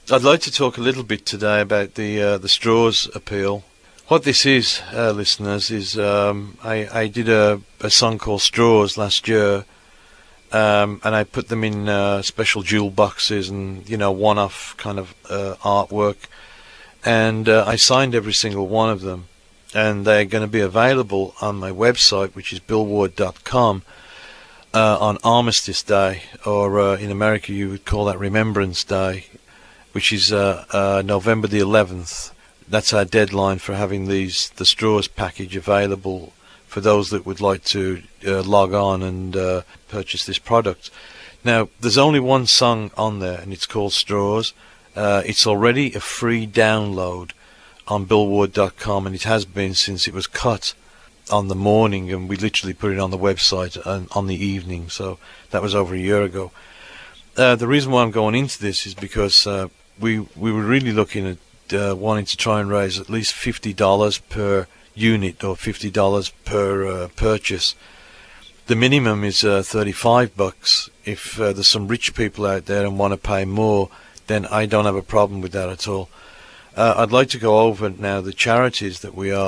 I'd like to talk a little bit today about the straws appeal. What this is, listeners, is I did a song called Straws last year, and I put them in special jewel boxes and, one-off kind of artwork. And I signed every single one of them. And they're going to be available on my website, which is billward.com, on Armistice Day, or in America you would call that Remembrance Day, which is November the 11th. That's our deadline for having the straws package available for those that would like to log on and purchase this product. Now, there's only one song on there, and it's called Straws. It's already a free download on billward.com, and it has been since it was cut on the morning, and we literally put it on the website on the evening, so that was over a year ago. The reason why I'm going into this is because we were really looking at wanting to try and raise at least $50 per unit, or $50 per purchase. The minimum is $35. If there's some rich people out there and want to pay more, then I don't have a problem with that at all. I'd like to go over now the charities that we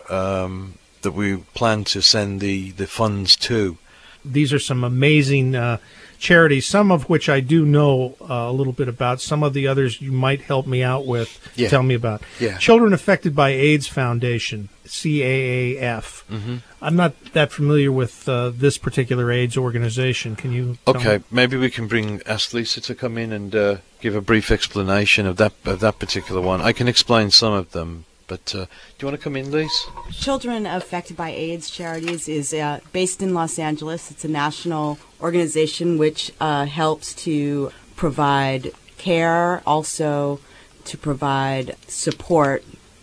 plan to send the funds to. These are some amazing charities, some of which I do know a little bit about. Some of the others you might help me out with. Yeah. Tell me about. Yeah. Children Affected by AIDS Foundation, CAAF. Mm-hmm. I'm not that familiar with this particular AIDS organization. Can you tell Okay, me? maybe we can ask Lisa to come in and give a brief explanation of that particular one. I can explain some of them, but do you want to come in, Lisa? Children Affected by AIDS Charities is based in Los Angeles. It's a national organization which helps to provide care, also to provide support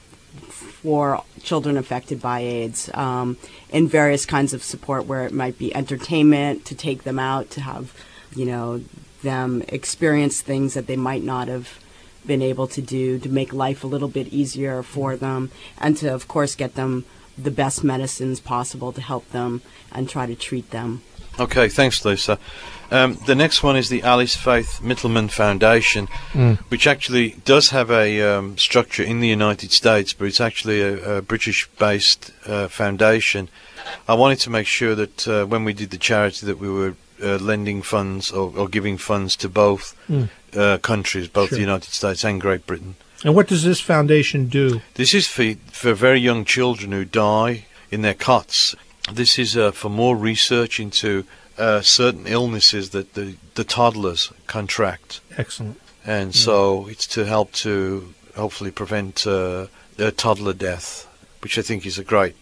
for children affected by AIDS, in various kinds of support, where it might be entertainment, to take them out, to have, them experience things that they might not have been able to do, to make life a little bit easier for them, and to, of course, get them the best medicines possible to help them and try to treat them. Okay, thanks, Lisa. The next one is the Alice Faith Mittelman Foundation, which actually does have a structure in the United States, but it's actually a British-based foundation. I wanted to make sure that when we did the charity that we were lending funds or giving funds to both countries, both Sure. the United States and Great Britain. And what does this foundation do? This is for very young children who die in their cots. This is for more research into certain illnesses that the toddlers contract. Excellent. And so it's to help to hopefully prevent toddler death, which I think is a great,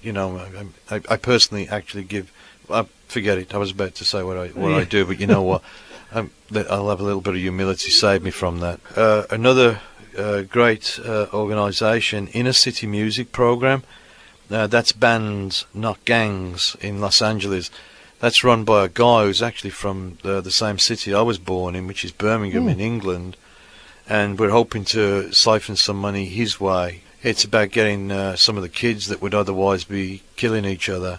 I personally actually give, forget it, I was about to say what I do, but you know what, I'll have a little bit of humility save me from that. Another great organisation, Inner City Music Program, that's Bands Not Gangs in Los Angeles. That's run by a guy who's actually from the same city I was born in, which is Birmingham in England, and we're hoping to siphon some money his way. It's about getting some of the kids that would otherwise be killing each other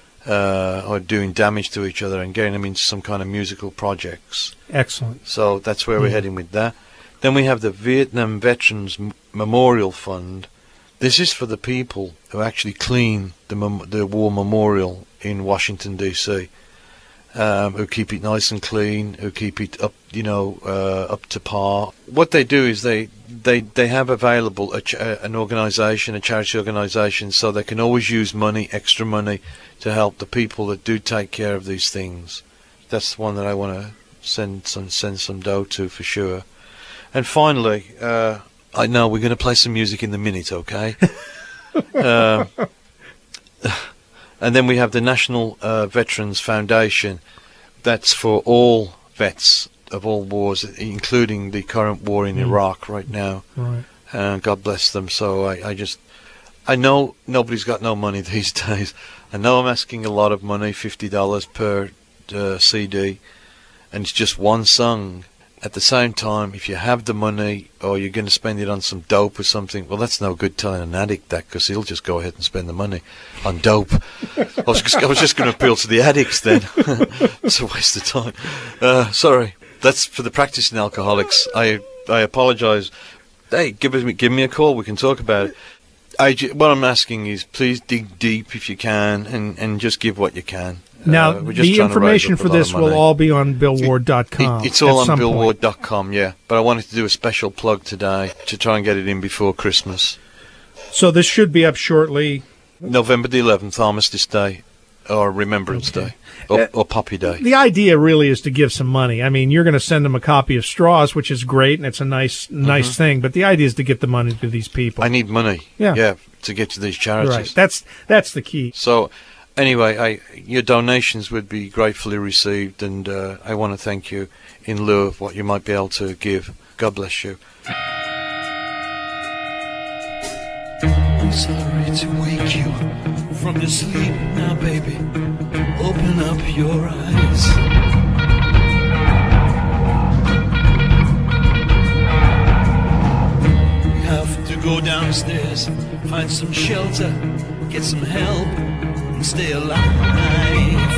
or doing damage to each other, and getting them into some kind of musical projects. Excellent. So that's where we're heading with that. Then we have the Vietnam Veterans Memorial Fund. This is for the people who actually clean the war memorial in Washington, D.C., who keep it nice and clean, who keep it up, up to par. What they do is they have available an organisation, a charity organisation, so they can always use money, extra money, to help the people that do take care of these things. That's the one that I want to send some dough to for sure. And finally, I know we're going to play some music in the minute, okay? And then we have the National Veterans Foundation. That's for all vets of all wars, including the current war in Iraq right now. Right. God bless them. So I know nobody's got no money these days. I know I'm asking a lot of money, $50 per CD, and it's just one song. At the same time, if you have the money or you're going to spend it on some dope or something, well, that's no good telling an addict that, because he'll just go ahead and spend the money on dope. I was just going to appeal to the addicts then. It's a waste of time. Sorry. That's for the practicing alcoholics. I I apologise. Hey, give me a call. We can talk about it. What I'm asking is, please dig deep if you can, and just give what you can. Now, we're just the trying to raise information up a for lot of this will money. all be on billward.com. It's all at on some point. billward.com, yeah. But I wanted to do a special plug today to try and get it in before Christmas. So this should be up shortly. November the 11th, Armistice Day, or Remembrance Day, or Poppy Day. The idea really is to give some money. I mean, you're going to send them a copy of Straws, which is great, and it's a nice thing. But the idea is to get the money to these people. I need money, Yeah. to get to these charities. Right. That's the key. So, anyway, your donations would be gratefully received, and I want to thank you in lieu of what you might be able to give. God bless you. I'm sorry to wake you from your sleep now, baby. Open up your eyes. We have to go downstairs, find some shelter, get some help, and stay alive.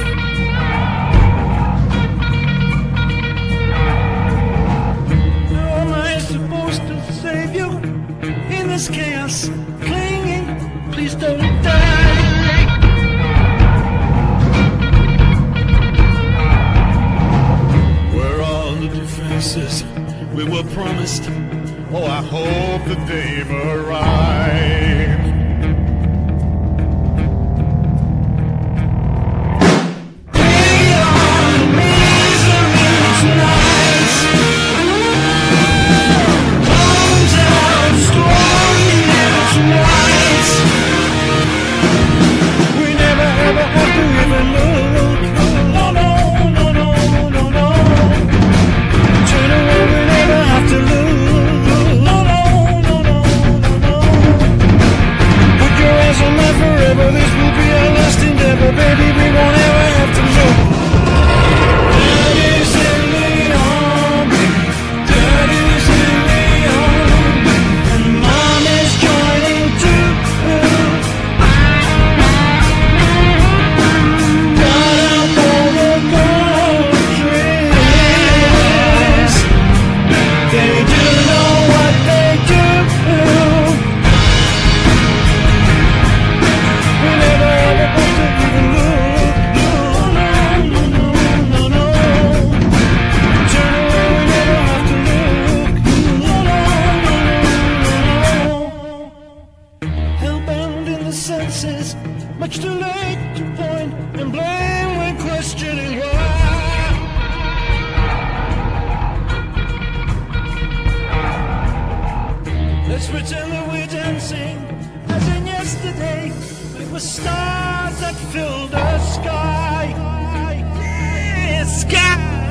How am I supposed to save you in this chaos? Clinging, please don't die. Where are all the defenses we were promised? Oh, I hope that they've arrived. Bring on the misery tonight. Comes out strong tonight. We never ever have to even look. No, no, no, no, no, no. Turn away, we never have to look. No, no, no, no, no, no. Put your eyes on mine forever. This will be our last endeavor, baby. We won't ever have to look. Daddy's in the army. Daddy's in the army. And Mom is joining too. Got up all the countries. They do know what they do. We never ever have to even look. No, no, no, no, no. Turn away, we never have to look. No, no, no, no, no. Hellbound in the senses, much too late to point and blame when questioning why. Let's pretend that we're dancing as in yesterday. It was stars that filled the sky. Yeah, sky.